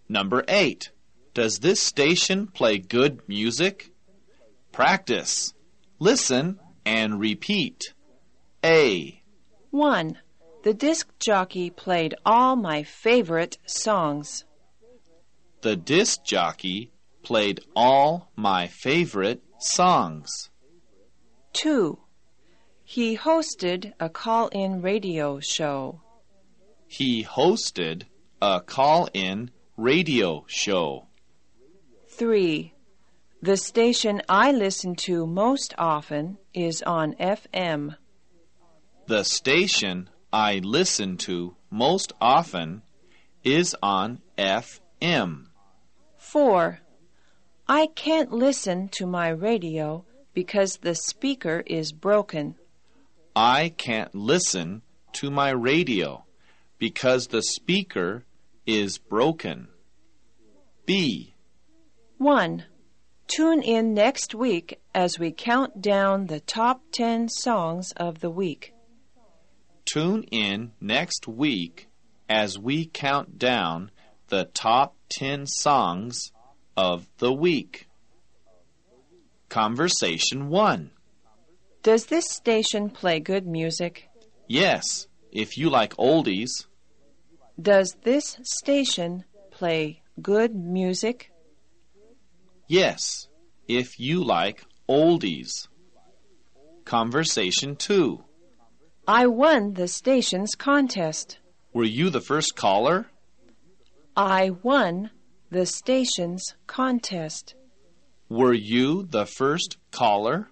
Number 8. Does this station play good music? Practice. Listen and repeat. A. 1. The disc jockey played all my favorite songs. The disc jockey played all my favorite songs. 2. He hosted a call-in radio show. He hosted a call-in radio show. 3. The station I listen to most often is on FM. The station I listen to most often is on FM. 4. I can't listen to my radio because the speaker is broken. I can't listen to my radio because the speaker is broken. B. 1. Tune in next week as we count down the top 10 songs of the week. Tune in next week as we count down the top 10 songs of the week. Conversation 1. Does this station play good music? Yes, if you like oldies. Does this station play good music? Yes, if you like oldies. Conversation 2. I won the station's contest. Were you the first caller? I won the station's contest. Were you the first caller?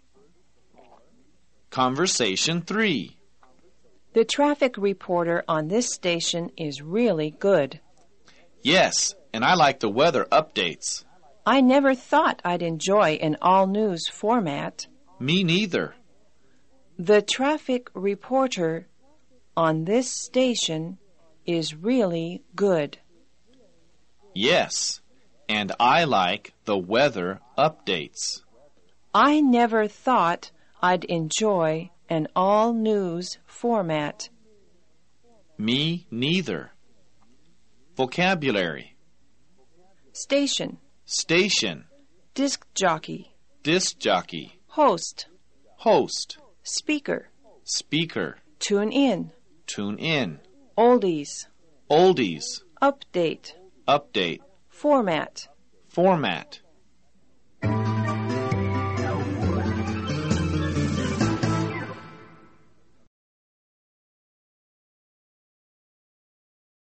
Conversation 3. The traffic reporter on this station is really good. Yes, and I like the weather updates. I never thought I'd enjoy an all-news format. Me neither. The traffic reporter on this station is really good. Yes, and I like the weather updates. I never thought I'd enjoy an all-news format. Me neither. Vocabulary. Station, Station. disc jockey, Disc jockey. host, Host. speaker, Speaker. tune in, Tune in. oldies, Oldies. update, Update. format. Format.